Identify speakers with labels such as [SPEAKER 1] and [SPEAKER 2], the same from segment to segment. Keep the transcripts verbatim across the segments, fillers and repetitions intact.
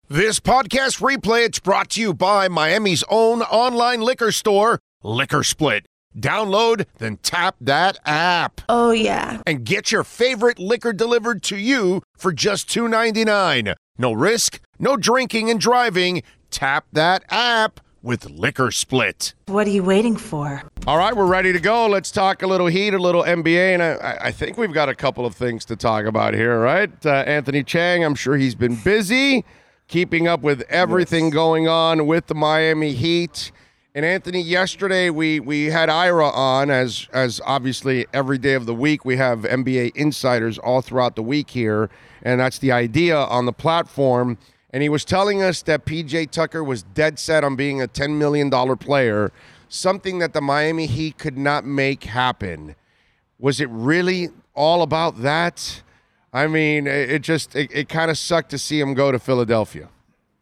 [SPEAKER 1] This podcast replay, it's brought to you by Miami's own online liquor store, Liquor Split. Download, then tap that app.
[SPEAKER 2] Oh, yeah.
[SPEAKER 1] And get your favorite liquor delivered to you for just two dollars and ninety-nine cents. No risk, no drinking and driving. Tap that app with Liquor Split.
[SPEAKER 2] What are you waiting for?
[SPEAKER 1] All right, we're ready to go. Let's talk a little Heat, a little N B A, and I, I think we've got a couple of things to talk about here, right? Uh, Anthony Chang, I'm sure he's been busy keeping up with everything yes. going on with the Miami Heat. And Anthony, yesterday we we had Ira on, as as obviously every day of the week we have N B A insiders all throughout the week here, and that's the idea on the platform. And he was telling us that P J Tucker was dead set on being a ten million dollars player, something that the Miami Heat could not make happen. Was it really all about that? I mean, it just it, it kind of sucked to see him go to Philadelphia.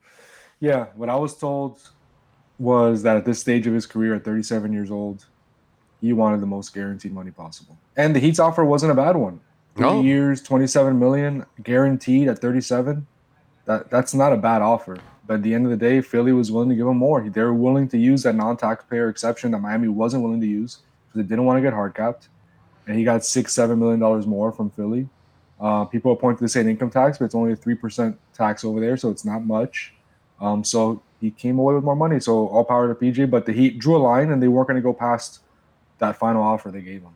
[SPEAKER 3] Yeah, what I was told was that at this stage of his career, at thirty-seven years old, he wanted the most guaranteed money possible. And the Heat's offer wasn't a bad one. Three
[SPEAKER 1] no.
[SPEAKER 3] years, twenty-seven million dollars guaranteed at thirty-seven. That that's not a bad offer. But at the end of the day, Philly was willing to give him more. They were willing to use that non-taxpayer exception that Miami wasn't willing to use because they didn't want to get hard capped. And he got six, seven million dollars more from Philly. Uh, people point to the same income tax, but it's only a three percent tax over there, so it's not much. Um, so he came away with more money. So all power to P J, but the Heat drew a line, and they weren't going to go past that final offer they gave him.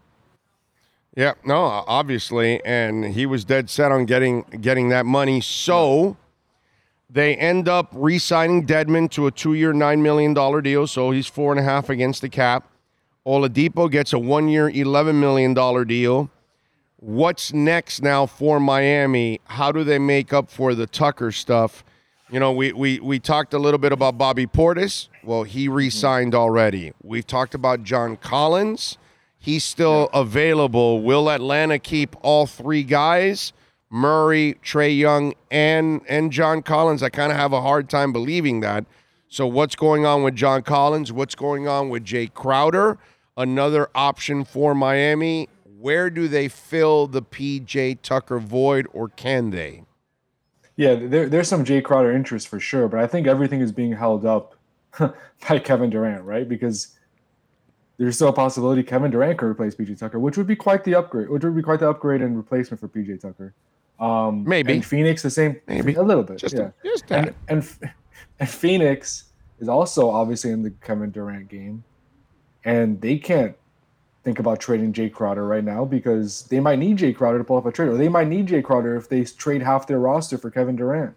[SPEAKER 1] Yeah, no, obviously, and he was dead set on getting getting that money. So they end up re-signing Dedmon to a two-year, nine million dollars deal, so he's four and a half against the cap. Oladipo gets a one-year, eleven million dollars deal. What's next now for Miami? How do they make up for the Tucker stuff? You know, we we we talked a little bit about Bobby Portis. Well, he re-signed already. We've talked about John Collins. He's still available. Will Atlanta keep all three guys? Murray, Trae Young, and and John Collins. I kind of have a hard time believing that. So what's going on with John Collins? What's going on with Jay Crowder? Another option for Miami. Where do they fill the P J Tucker void, or can they?
[SPEAKER 3] Yeah, there, there's some Jay Crowder interest for sure, but I think everything is being held up by Kevin Durant, right? Because there's still a possibility Kevin Durant could replace P J Tucker, which would be quite the upgrade, which would be quite the upgrade and replacement for P J Tucker. Um,
[SPEAKER 1] Maybe.
[SPEAKER 3] And Phoenix, the same.
[SPEAKER 1] Maybe.
[SPEAKER 3] A little bit,
[SPEAKER 1] just
[SPEAKER 3] yeah.
[SPEAKER 1] A, just that.
[SPEAKER 3] And, and, and Phoenix is also obviously in the Kevin Durant game, and they can't think about trading Jay Crowder right now because they might need Jay Crowder to pull up a trade, or they might need Jay Crowder if they trade half their roster for Kevin Durant.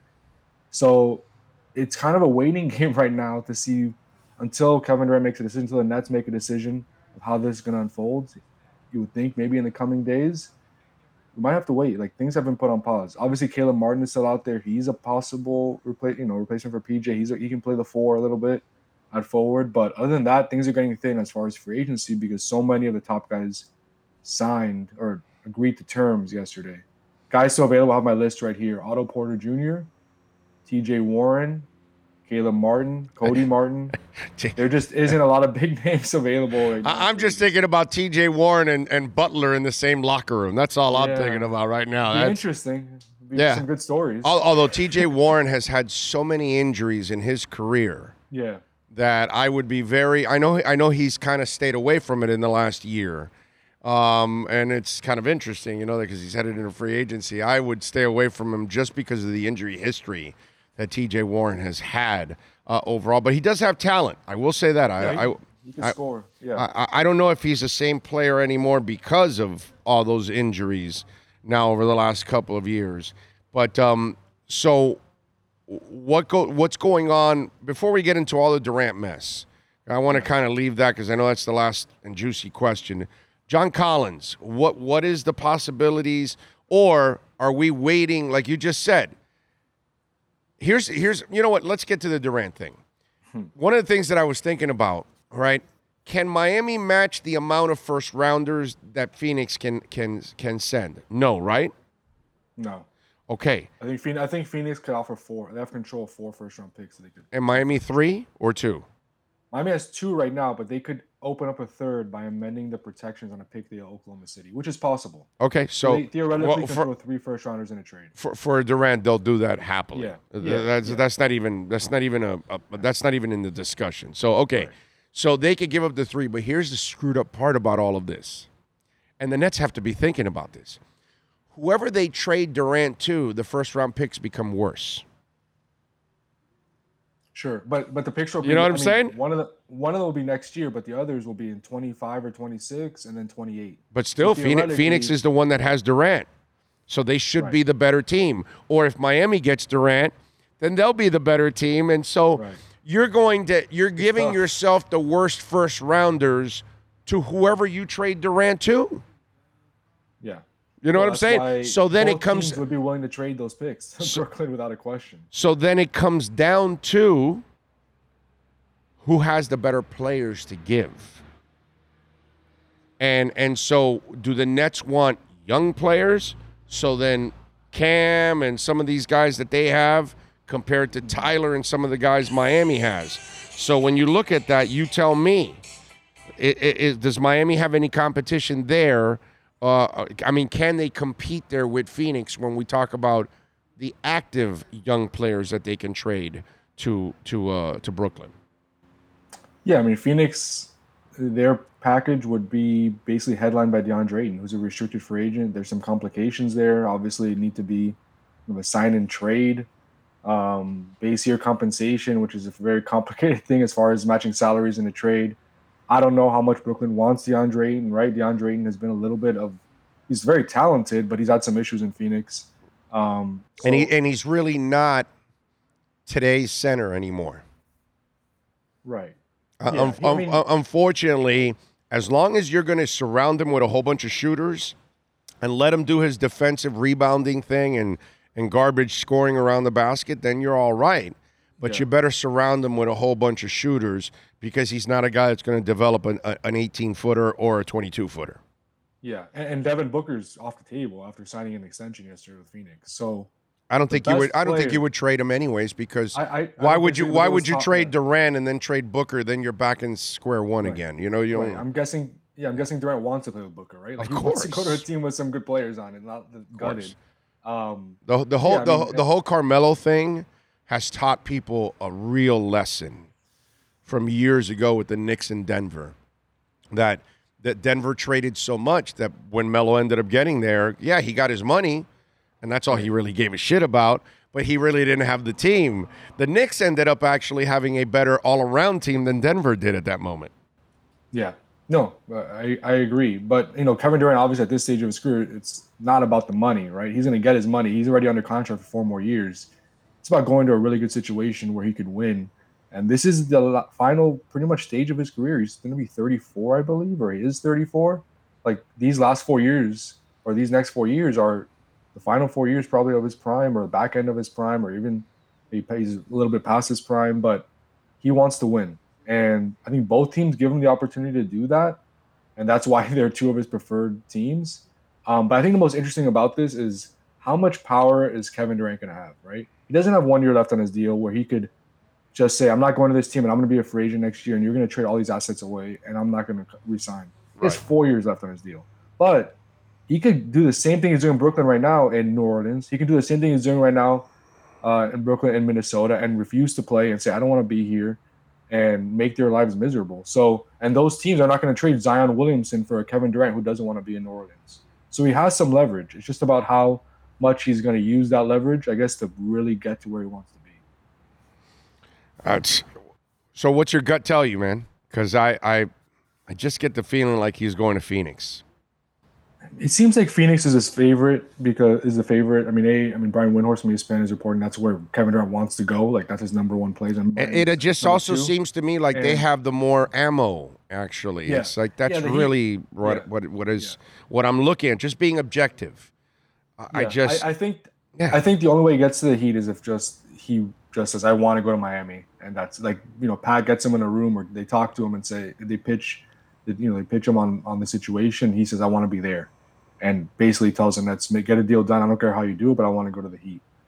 [SPEAKER 3] So it's kind of a waiting game right now to see until Kevin Durant makes a decision, until the Nets make a decision of how this is going to unfold. You would think maybe in the coming days, we might have to wait. Like, things have been put on pause. Obviously, Caleb Martin is still out there. He's a possible replace, you know, replacement for P J. He's a, he can play the four a little bit at forward, but other than that, things are getting thin as far as free agency because so many of the top guys signed or agreed to terms yesterday. Guys still available. I have my list right here: Otto Porter Junior, T J Warren, Caleb Martin, Cody Martin. There just isn't a lot of big names available right now.
[SPEAKER 1] I'm just thinking about T J Warren and, and Butler in the same locker room. That's all I'm
[SPEAKER 3] yeah.
[SPEAKER 1] thinking about right now.
[SPEAKER 3] Be
[SPEAKER 1] That's
[SPEAKER 3] interesting. Be
[SPEAKER 1] yeah.
[SPEAKER 3] some good stories.
[SPEAKER 1] Although T J Warren has had so many injuries in his career.
[SPEAKER 3] Yeah.
[SPEAKER 1] That I would be very, I know I know he's kind of stayed away from it in the last year. Um, and it's kind of interesting, you know, because he's headed into free agency. I would stay away from him just because of the injury history that T J Warren has had uh, overall. But he does have talent. I will say that.
[SPEAKER 3] Yeah,
[SPEAKER 1] I,
[SPEAKER 3] he,
[SPEAKER 1] I,
[SPEAKER 3] he can
[SPEAKER 1] I,
[SPEAKER 3] score. Yeah.
[SPEAKER 1] I, I don't know if he's the same player anymore because of all those injuries now over the last couple of years. But um, so... What go? What's going on before we get into all the Durant mess? I want to kind of leave that because I know that's the last and juicy question. John Collins, what what is the possibilities, or are we waiting? Like you just said, here's here's you know what? Let's get to the Durant thing. Hmm. One of the things that I was thinking about, right? Can Miami match the amount of first rounders that Phoenix can can can send? No, right?
[SPEAKER 3] No.
[SPEAKER 1] Okay.
[SPEAKER 3] I think Phoenix, I think Phoenix could offer four. They have control of four first round picks. So they could.
[SPEAKER 1] And Miami three or two?
[SPEAKER 3] Miami has two right now, but they could open up a third by amending the protections on a pick they owe Oklahoma City, which is possible.
[SPEAKER 1] Okay, so,
[SPEAKER 3] So they theoretically
[SPEAKER 1] well,
[SPEAKER 3] can
[SPEAKER 1] for,
[SPEAKER 3] throw three first rounders in a trade.
[SPEAKER 1] for for Durant, they'll do that happily.
[SPEAKER 3] Yeah,
[SPEAKER 1] Th-
[SPEAKER 3] yeah,
[SPEAKER 1] that's
[SPEAKER 3] yeah.
[SPEAKER 1] that's not even that's not even a, a that's not even in the discussion. So okay,
[SPEAKER 3] Right.
[SPEAKER 1] so they could give up the three, but here's the screwed up part about all of this, and the Nets have to be thinking about this. Whoever they trade Durant to, the first round picks become worse.
[SPEAKER 3] Sure, but but the picture. Will be,
[SPEAKER 1] You know what I'm
[SPEAKER 3] I mean,
[SPEAKER 1] saying?
[SPEAKER 3] One of the one of them will be next year, but the others will be in twenty-five or twenty-six, and then twenty-eight.
[SPEAKER 1] But still,
[SPEAKER 3] So
[SPEAKER 1] Phoenix,
[SPEAKER 3] theoretically-
[SPEAKER 1] Phoenix is the one that has Durant. So they should be
[SPEAKER 3] Right.
[SPEAKER 1] the better team. Or if Miami gets Durant, then they'll be the better team. And so
[SPEAKER 3] Right.
[SPEAKER 1] you're going to you're giving
[SPEAKER 3] tough.
[SPEAKER 1] yourself the worst first rounders to whoever you trade Durant to.
[SPEAKER 3] Yeah.
[SPEAKER 1] You know
[SPEAKER 3] Well,
[SPEAKER 1] what I'm
[SPEAKER 3] that's why
[SPEAKER 1] saying? So then
[SPEAKER 3] both
[SPEAKER 1] it comes
[SPEAKER 3] teams would be willing to trade those picks to
[SPEAKER 1] So-
[SPEAKER 3] Brooklyn without a question.
[SPEAKER 1] so then it comes down to who has the better players to give. And and so do the Nets want young players? So then Cam and some of these guys that they have compared to Tyler and some of the guys Miami has. So when you look at that, you tell me, i i i- does Miami have any competition there? Uh, I mean, can they compete there with Phoenix when we talk about the active young players that they can trade to to uh, to Brooklyn?
[SPEAKER 3] Yeah, I mean Phoenix, their package would be basically headlined by DeAndre Ayton, who's a restricted free agent. There's some complications there. Obviously, it need to be you know, a sign and trade, um, base year compensation, which is a very complicated thing as far as matching salaries in a trade. I don't know how much Brooklyn wants DeAndre Ayton, right? DeAndre Ayton has been a little bit of, he's very talented, but he's had some issues in Phoenix. Um,
[SPEAKER 1] And he
[SPEAKER 3] so-
[SPEAKER 1] and he's really not today's center anymore.
[SPEAKER 3] right.
[SPEAKER 1] Uh,
[SPEAKER 3] Yeah,
[SPEAKER 1] un-
[SPEAKER 3] I
[SPEAKER 1] un-
[SPEAKER 3] mean-
[SPEAKER 1] un- unfortunately, as long as you're going to surround him with a whole bunch of shooters and let him do his defensive rebounding thing and and garbage scoring around the basket, then you're all right. But
[SPEAKER 3] Yeah.
[SPEAKER 1] you better surround him with a whole bunch of shooters because he's not a guy that's going to develop an, a, an eighteen footer or a twenty-two footer.
[SPEAKER 3] Yeah, and, and Devin Booker's off the table after signing an extension yesterday with Phoenix. So
[SPEAKER 1] I don't think you
[SPEAKER 3] best
[SPEAKER 1] would. I don't think
[SPEAKER 3] player-
[SPEAKER 1] you would trade him anyways because
[SPEAKER 3] I, I I
[SPEAKER 1] why
[SPEAKER 3] don't
[SPEAKER 1] would you?
[SPEAKER 3] disagree with
[SPEAKER 1] Why
[SPEAKER 3] those
[SPEAKER 1] would you
[SPEAKER 3] top-
[SPEAKER 1] trade
[SPEAKER 3] yeah.
[SPEAKER 1] Durant and then trade Booker? Then you're back in square one
[SPEAKER 3] Right.
[SPEAKER 1] again. You know you
[SPEAKER 3] Right,
[SPEAKER 1] don't.
[SPEAKER 3] I'm guessing. Yeah, I'm guessing Durant wants to play with Booker, right? Like
[SPEAKER 1] Of
[SPEAKER 3] he wants to go to a
[SPEAKER 1] course.
[SPEAKER 3] team with some good players on it, not the
[SPEAKER 1] course.
[SPEAKER 3] gutted. Um,
[SPEAKER 1] The the whole
[SPEAKER 3] Yeah, I
[SPEAKER 1] the,
[SPEAKER 3] mean,
[SPEAKER 1] the whole Carmelo thing has taught people a real lesson from years ago with the Knicks in Denver. That that Denver traded so much that when Melo ended up getting there, yeah, he got his money, and that's all he really gave a shit about. But he really didn't have the team. The Knicks ended up actually having a better all-around team than Denver did at that moment.
[SPEAKER 3] yeah, no, uh, I I agree. But you know, Kevin Durant, obviously at this stage of his career, it's not about the money, right? He's going to get his money. He's already under contract for four more years. It's about going to a really good situation where he could win. And this is the la- final, pretty much stage of his career. He's going to be thirty-four, I believe, or he is thirty-four. Like these last four years, or these next four years, are the final four years probably of his prime, or the back end of his prime, or even he he's a little bit past his prime. But he wants to win, and I think both teams give him the opportunity to do that, and that's why they're two of his preferred teams. Um, but I think the most interesting about this is how much power is Kevin Durant going to have, right? He doesn't have one year left on his deal where he could just say, I'm not going to this team and I'm going to be a free agent next year and you're going to trade all these assets away and I'm not going to resign. He has
[SPEAKER 1] Right.
[SPEAKER 3] four years left on his deal. But he could do the same thing he's doing in Brooklyn right now in New Orleans. He can do the same thing he's doing right now uh, in Brooklyn and Minnesota and refuse to play and say, I don't want to be here and make their lives miserable. So, and those teams are not going to trade Zion Williamson for a Kevin Durant who doesn't want to be in New Orleans. So he has some leverage. It's just about how much he's going to use that leverage, I guess, to really get to where he wants to be.
[SPEAKER 1] That's, so what's your gut tell you, man? Because I, I I just get the feeling like he's going to Phoenix.
[SPEAKER 3] It seems like Phoenix is his favorite because is the favorite. I mean, a I mean Brian Windhorst from E S P N is reporting that's where Kevin Durant wants to go. Like that's his number one place. And
[SPEAKER 1] It, it just
[SPEAKER 3] number
[SPEAKER 1] also
[SPEAKER 3] two.
[SPEAKER 1] seems to me like they
[SPEAKER 3] And-
[SPEAKER 1] have the more ammo. Actually,
[SPEAKER 3] Yeah.
[SPEAKER 1] it's like that's
[SPEAKER 3] Yeah, the Heat-
[SPEAKER 1] really what
[SPEAKER 3] yeah.
[SPEAKER 1] what what is what I'm looking at. Just being objective. I, I
[SPEAKER 3] Yeah,
[SPEAKER 1] just
[SPEAKER 3] I, I think
[SPEAKER 1] yeah.
[SPEAKER 3] I think the only way he gets to the Heat is if just he just says I want to go to Miami, and that's like you know Pat gets him in a room or they talk to him and say they pitch, you know they pitch him on on the situation. He says I want to be there, and basically tells him let's make get a deal done. I don't care how you do it, but I want to go to the Heat.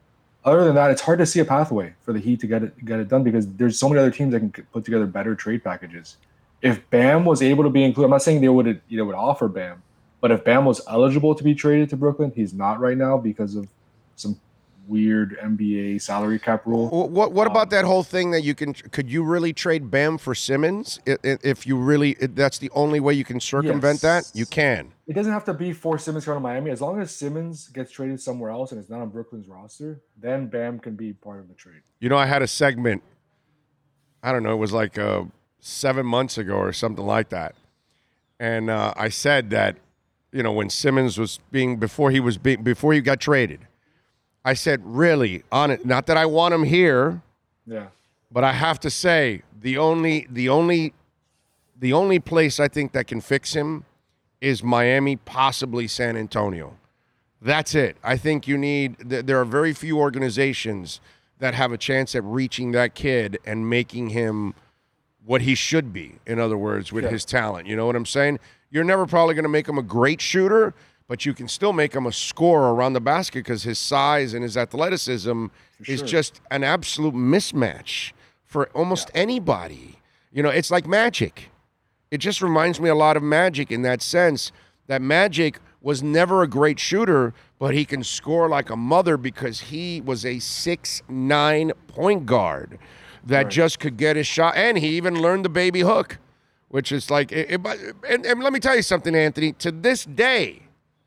[SPEAKER 3] other than that, it's hard to see a pathway for the Heat to get it get it done because there's so many other teams that can put together better trade packages. If Bam was able to be included, I'm not saying they would you know would offer Bam, but if Bam was eligible to be traded to Brooklyn, he's not right now because of some weird N B A salary cap rule.
[SPEAKER 1] What what, what about
[SPEAKER 3] Um,
[SPEAKER 1] that whole thing that you can could you really trade Bam for Simmons I- i- if you really if that's the only way you can circumvent that?
[SPEAKER 3] Yes.
[SPEAKER 1] You can.
[SPEAKER 3] It doesn't have to be for Simmons going to Miami. As long as Simmons gets traded somewhere else and it's not on Brooklyn's roster, then Bam can be part of the trade.
[SPEAKER 1] You know, I had a segment. I don't know. It was like uh, seven months ago or something like that, and uh, I said that you know when Simmons was being before he was being before he got traded. I said, really, on it. Not that I want him here,
[SPEAKER 3] Yeah.
[SPEAKER 1] but I have to say the only the only the only place I think that can fix him is Miami, possibly San Antonio. That's it. I think you need. th- There are very few organizations that have a chance at reaching that kid and making him what he should be. In other words, with
[SPEAKER 3] Yeah.
[SPEAKER 1] his talent. You know what I'm saying? You're never probably going to make him a great shooter, but you can still make him a scorer around the basket because his size and his athleticism is
[SPEAKER 3] sure.
[SPEAKER 1] just an absolute mismatch for almost anybody. You know, it's like Magic. It just reminds me a lot of Magic in that sense that Magic was never a great shooter, but he can score like a mother because he was a six nine point guard that
[SPEAKER 3] Right.
[SPEAKER 1] just could get his shot. And he even learned the baby hook, which is like, it, it- and, and let me tell you something, Anthony, to this day,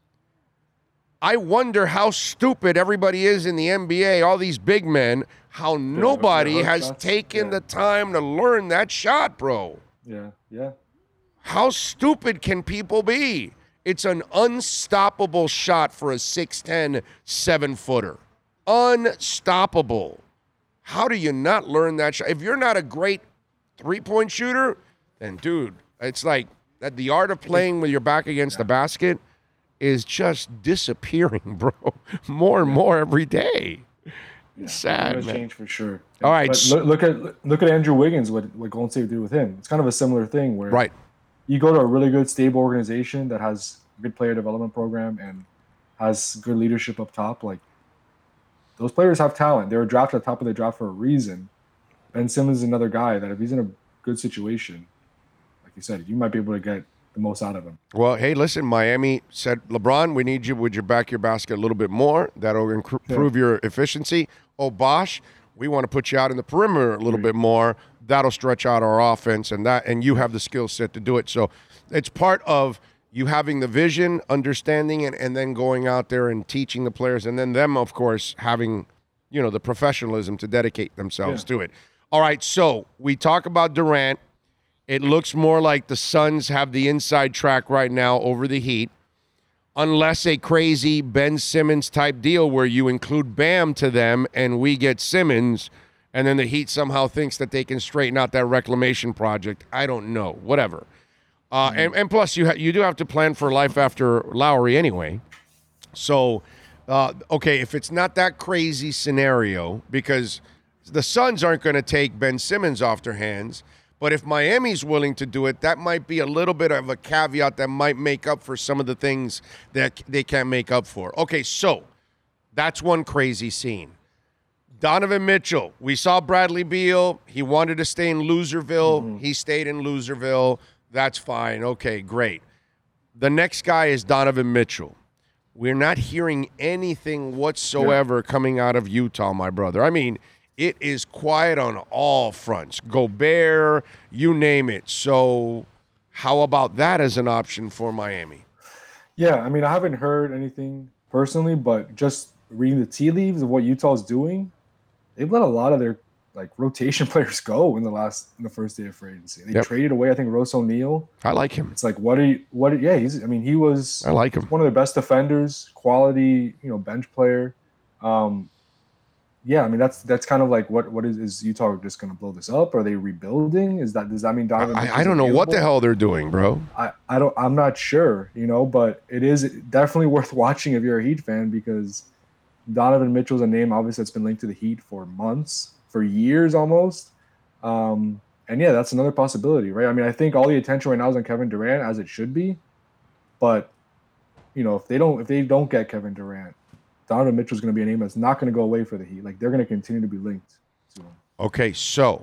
[SPEAKER 1] I wonder how stupid everybody is in the N B A, all these big men, how nobody
[SPEAKER 3] hook
[SPEAKER 1] has
[SPEAKER 3] shots,
[SPEAKER 1] taken
[SPEAKER 3] yeah.
[SPEAKER 1] the time to learn that shot, bro.
[SPEAKER 3] Yeah. Yeah.
[SPEAKER 1] How stupid can people be? It's an unstoppable shot for a six ten, seven-footer. Unstoppable. How do you not learn that shot? If you're not a great three-point shooter, then, dude, it's like that the art of playing with your back against the basket is just disappearing, bro. More and more every day. It's sad,
[SPEAKER 3] It's
[SPEAKER 1] man.
[SPEAKER 3] change for sure.
[SPEAKER 1] All right,
[SPEAKER 3] But
[SPEAKER 1] so-
[SPEAKER 3] look, look at look at Andrew Wiggins. What what Golden State did with him? It's kind of a similar thing where
[SPEAKER 1] Right.
[SPEAKER 3] you go to a really good, stable organization that has a good player development program and has good leadership up top. Like those players have talent. They were drafted at the top of the draft for a reason. Ben Simmons is another guy that if he's in a good situation, like you said, you might be able to get the most out of him.
[SPEAKER 1] Well, hey, listen, Miami said, LeBron, we need you. Would you back your basket a little bit more? That'll incre-
[SPEAKER 3] Yeah.
[SPEAKER 1] improve your efficiency. Oh, Bosh, we want to put you out in the perimeter a little bit more. That'll stretch out our offense, and that, and you have the skill set to do it. So it's part of you having the vision, understanding it, and then going out there and teaching the players, and then them, of course, having, you know, the professionalism to dedicate themselves
[SPEAKER 3] Yeah.
[SPEAKER 1] to it. All right, so we talk about Durant. It looks more like the Suns have the inside track right now over the Heat, unless a crazy Ben Simmons type deal where you include Bam to them and we get Simmons, and then the Heat somehow thinks that they can straighten out that reclamation project. I don't know. Whatever. Uh, and, and plus, you ha- you do have to plan for life after Lowry anyway. So, uh, okay, if it's not that crazy scenario, because the Suns aren't going to take Ben Simmons off their hands, but if Miami's willing to do it, that might be a little bit of a caveat that might make up for some of the things that they can't make up for. Okay, so that's one crazy scene. Donovan Mitchell, we saw Bradley Beal. He wanted to stay in Loserville.
[SPEAKER 3] Mm-hmm.
[SPEAKER 1] He stayed in Loserville. That's fine. Okay, great. The next guy is Donovan Mitchell. We're not hearing anything whatsoever coming out of Utah, my brother. I mean, it is quiet on all fronts. Gobert, you name it. So how about that as an option for Miami?
[SPEAKER 3] Yeah, I mean, I haven't heard anything personally, but just reading the tea leaves of what Utah's doing, they've let a lot of their like rotation players go in the last in the first day of free agency. They
[SPEAKER 1] Yep.
[SPEAKER 3] traded away, I think, Rose O'Neal.
[SPEAKER 1] I like him.
[SPEAKER 3] It's like, what are you? What? Are, yeah, he's. I mean, he was
[SPEAKER 1] I like him.
[SPEAKER 3] one of their best defenders, quality, you know, bench player. Um, yeah, I mean, that's that's kind of like what what is is Utah just going to blow this up? Are they rebuilding? Is that does that mean Donovan?
[SPEAKER 1] I, I
[SPEAKER 3] Mitchell's
[SPEAKER 1] don't know what the
[SPEAKER 3] available?
[SPEAKER 1] hell they're doing, bro.
[SPEAKER 3] I, I don't I'm not sure, you know, but it is definitely worth watching if you're a Heat fan because Donovan Mitchell's a name obviously that's been linked to the Heat for months, for years almost. Um, and yeah, that's another possibility, right? I mean, I think all the attention right now is on Kevin Durant as it should be, but you know, if they don't if they don't get Kevin Durant, Donovan Mitchell is going to be a name that's not going to go away for the Heat. Like, they're going to continue to be linked to him.
[SPEAKER 1] Okay, so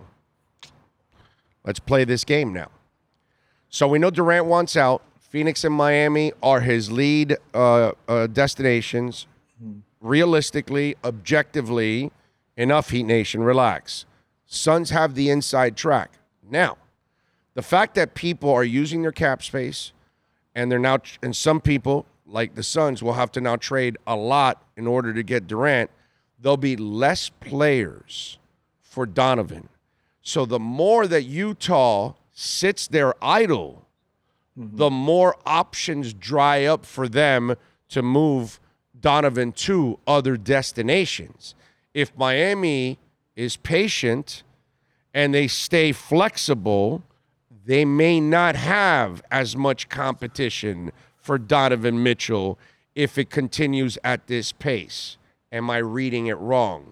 [SPEAKER 1] let's play this game now. So we know Durant wants out. Phoenix and Miami are his lead uh, uh, destinations. Mm-hmm. Realistically, objectively, enough, Heat Nation, relax. Suns have the inside track. Now, the fact that people are using their cap space, and they're now, and some people, like the Suns, will have to now trade a lot in order to get Durant, there'll be less players for Donovan. So the more that Utah sits there idle, mm-hmm. the more options dry up for them to move Donovan to other destinations. If Miami is patient and they stay flexible, they may not have as much competition for Donovan Mitchell if it continues at this pace. Am I reading it wrong?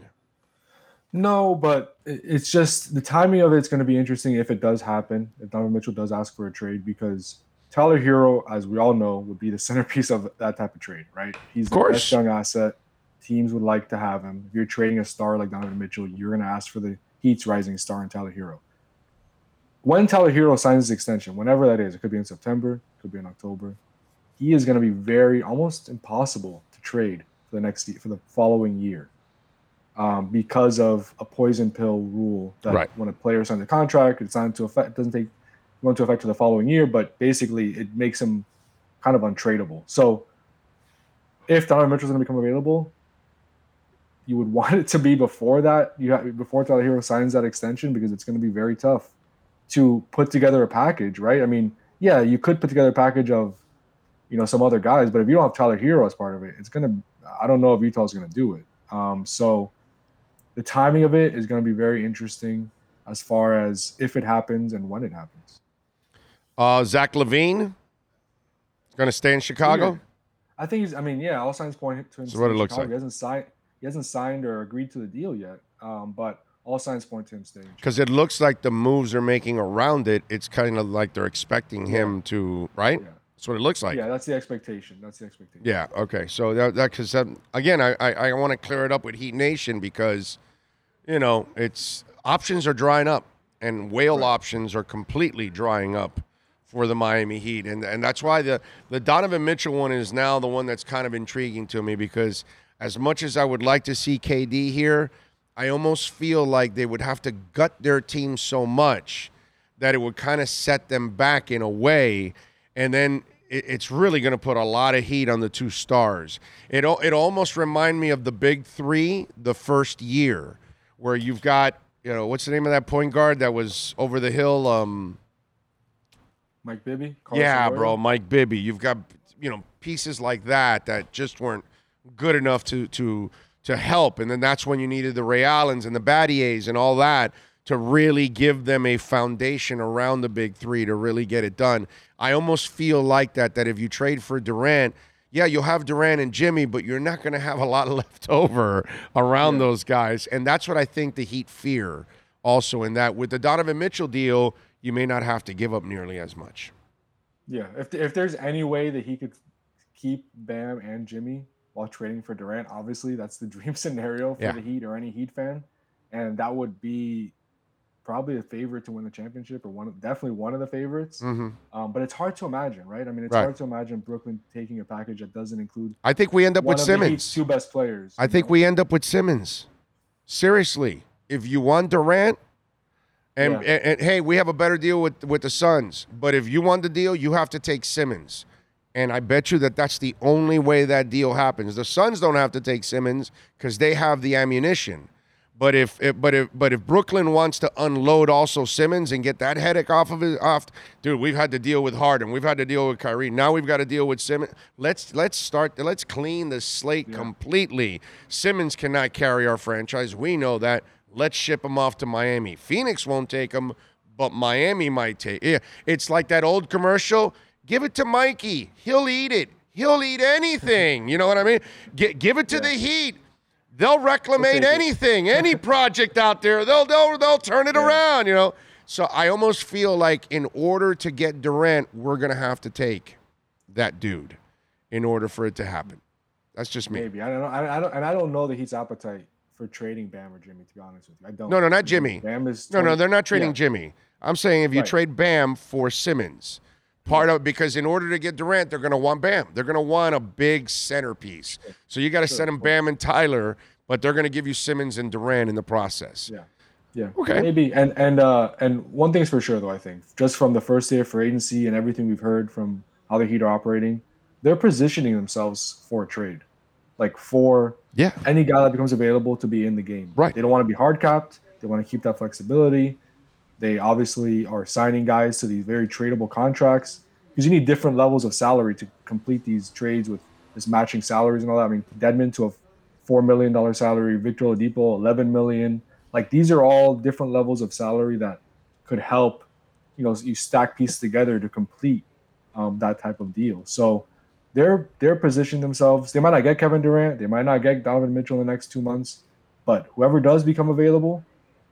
[SPEAKER 3] No, but it's just the timing of it's going to be interesting if it does happen, if Donovan Mitchell does ask for a trade, because Tyler Hero, as we all know, would be the centerpiece of that type of trade, right? He's the best young asset. Teams would like to have him. If you're trading a star like Donovan Mitchell, you're going to ask for the Heat's rising star in Tyler Hero. When Tyler Hero signs his extension, whenever that is, it could be in September, it could be in October, he is going to be very, almost impossible to trade for the next, for the following year. Um, because of a poison pill rule that right. when a player signs a contract, it's not into effect, it doesn't take go into effect to the following year, but basically it makes him kind of untradeable. So if Donovan Mitchell is going to become available, you would want it to be before that, you have, before Tyler Hero signs that extension, because it's going to be very tough to put together a package, right? I mean, yeah, you could put together a package of, you know, some other guys, but if you don't have Tyler Hero as part of it, it's going to, I don't know if Utah's going to do it. Um, so the timing of it is going to be very interesting as far as if it happens and when it happens.
[SPEAKER 1] Uh, Zach LaVine is going to stay in Chicago?
[SPEAKER 3] Yeah. I think he's, I mean, yeah, all signs point to him.
[SPEAKER 1] That's what it looks
[SPEAKER 3] Chicago.
[SPEAKER 1] like.
[SPEAKER 3] He hasn't signed, he hasn't signed or agreed to the deal yet, um, but all signs point to him staying.
[SPEAKER 1] Because it looks like the moves they're making around it, it's kind of like they're expecting him to, right?
[SPEAKER 3] Yeah.
[SPEAKER 1] That's what it looks like.
[SPEAKER 3] Yeah, that's the expectation. That's the expectation.
[SPEAKER 1] Yeah, okay. So that, that because, um, again, I, I, I want to clear it up with Heat Nation because, you know, it's options are drying up, and whale right. options are completely drying up for the Miami Heat. And and that's why the, the Donovan Mitchell one is now the one that's kind of intriguing to me, because as much as I would like to see K D here, I almost feel like they would have to gut their team so much that it would kind of set them back in a way. And then it, it's really going to put a lot of heat on the two stars. It, it almost reminds me of the big three the first year, where you've got, you know, what's the name of that point guard that was over the hill? Um,
[SPEAKER 3] Mike Bibby? Carlos
[SPEAKER 1] yeah,
[SPEAKER 3] Arroyo?
[SPEAKER 1] bro, Mike Bibby. You've got, you know, pieces like that that just weren't good enough to to to help. And then that's when you needed the Ray Allens and the Battiers and all that to really give them a foundation around the big three to really get it done. I almost feel like that, that if you trade for Durant, yeah, you'll have Durant and Jimmy, but you're not going to have a lot left over around yeah. those guys. And that's what I think the Heat fear also, in that with the Donovan Mitchell deal, you may not have to give up nearly as much.
[SPEAKER 3] Yeah, if if there's any way that he could keep Bam and Jimmy while trading for Durant, obviously that's the dream scenario for
[SPEAKER 1] yeah.
[SPEAKER 3] the Heat or any Heat fan. And that would be probably a favorite to win the championship, or one of, definitely one of the favorites.
[SPEAKER 1] Mm-hmm.
[SPEAKER 3] Um, but it's hard to imagine, right? I mean, it's right. hard to imagine Brooklyn taking a package that doesn't include.
[SPEAKER 1] I think we end up
[SPEAKER 3] one
[SPEAKER 1] with
[SPEAKER 3] of
[SPEAKER 1] Simmons.
[SPEAKER 3] The Heat's two best players.
[SPEAKER 1] I think know? we end up with Simmons. Seriously, if you want Durant, and, yeah. and, and hey, we have a better deal with with the Suns, but if you want the deal, you have to take Simmons. And I bet you that that's the only way that deal happens. The Suns don't have to take Simmons because they have the ammunition. But if, if but if but if Brooklyn wants to unload also Simmons and get that headache off of it, off, dude, we've had to deal with Harden, we've had to deal with Kyrie. Now we've got to deal with Simmons. Let's let's start. Let's clean the slate yeah. completely. Simmons cannot carry our franchise. We know that. Let's ship him off to Miami. Phoenix won't take him, but Miami might take. Yeah, it's like that old commercial. Give it to Mikey. He'll eat it. He'll eat anything. You know what I mean? G- give it to yeah. the Heat. They'll reclamate anything, any project out there. They'll they'll they'll turn it yeah. around, you know. So I almost feel like in order to get Durant, we're gonna have to take that dude in order for it to happen. That's just me.
[SPEAKER 3] Maybe I don't know. I, I don't, and I don't know the Heat's appetite for trading Bam or Jimmy. To be honest with you, I don't.
[SPEAKER 1] No, no, not Jimmy.
[SPEAKER 3] Bam is
[SPEAKER 1] no, no,
[SPEAKER 3] twenty
[SPEAKER 1] they're not trading
[SPEAKER 3] yeah.
[SPEAKER 1] Jimmy. I'm saying if you
[SPEAKER 3] Right.
[SPEAKER 1] trade Bam for Simmons, part of because in order to get Durant, they're going to want Bam. They're going to want a big centerpiece. So you got to
[SPEAKER 3] Sure,
[SPEAKER 1] send him
[SPEAKER 3] of course.
[SPEAKER 1] Bam and Tyler, but they're going to give you Simmons and Durant in the process.
[SPEAKER 3] Yeah. Yeah.
[SPEAKER 1] Okay.
[SPEAKER 3] Maybe. And and uh and one thing's for sure though, I think, just from the first day of free agency and everything we've heard from how the Heat are operating, they're positioning themselves for a trade. Like for
[SPEAKER 1] Yeah.
[SPEAKER 3] any guy that becomes available to be in the game.
[SPEAKER 1] Right.
[SPEAKER 3] They don't want to be hard capped. They want to keep that flexibility. They obviously are signing guys to these very tradable contracts because you need different levels of salary to complete these trades with this matching salaries and all that. I mean, Dedmon to a four million dollars salary, Victor Oladipo eleven million dollars. Like these are all different levels of salary that could help, you know, you stack pieces together to complete um, that type of deal. So they're they're positioning themselves. They might not get Kevin Durant. They might not get Donovan Mitchell in the next two months. But whoever does become available,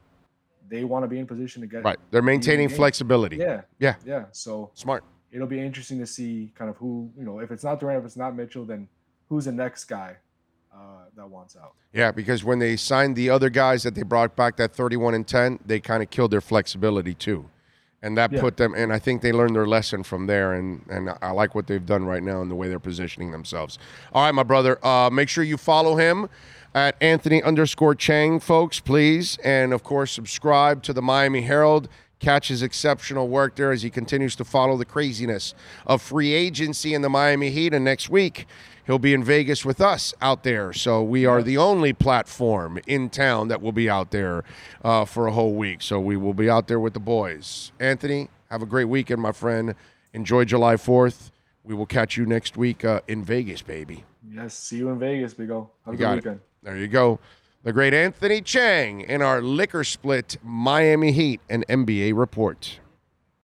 [SPEAKER 3] they want to be in position to get
[SPEAKER 1] Right. They're maintaining
[SPEAKER 3] game.
[SPEAKER 1] flexibility.
[SPEAKER 3] Yeah.
[SPEAKER 1] Yeah.
[SPEAKER 3] Yeah. So
[SPEAKER 1] Smart.
[SPEAKER 3] it'll be interesting to see kind of who, you know, if it's not Durant, if it's not Mitchell, then who's the next guy uh, that wants out.
[SPEAKER 1] Yeah, because when they signed the other guys that they brought back that thirty-one and ten, they kind of killed their flexibility too. And that
[SPEAKER 3] Yeah.
[SPEAKER 1] put them, and I think they learned their lesson from there, and, and I like what they've done right now and the way they're positioning themselves. All right, my brother, uh, make sure you follow him at Anthony underscore Chang, folks, please. And, of course, subscribe to the Miami Herald. Catch his exceptional work there as he continues to follow the craziness of free agency in the Miami Heat. And next week, he'll be in Vegas with us out there. So we are the only platform in town that will be out there uh, for a whole week. So we will be out there with the boys. Anthony, have a great weekend, my friend. Enjoy July fourth. We will catch you next week uh, in Vegas, baby.
[SPEAKER 3] Yes. See you in Vegas, Big O. Have
[SPEAKER 1] You
[SPEAKER 3] a good
[SPEAKER 1] got
[SPEAKER 3] weekend.
[SPEAKER 1] it. There you go. The great Anthony Chang in our Liquor Split Miami Heat and N B A report.